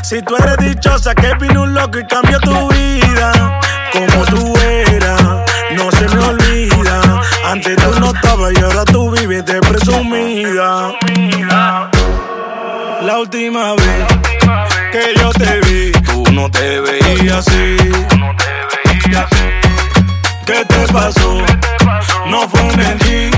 Si tú eres dichosa que vino un loco y cambió tu vida, como tú eras, no se me olvida. Antes tú no estabas y ahora tú vives de presumida. La última vez que yo te vi, tú no te veías así. ¿Qué te pasó? No fue en ti.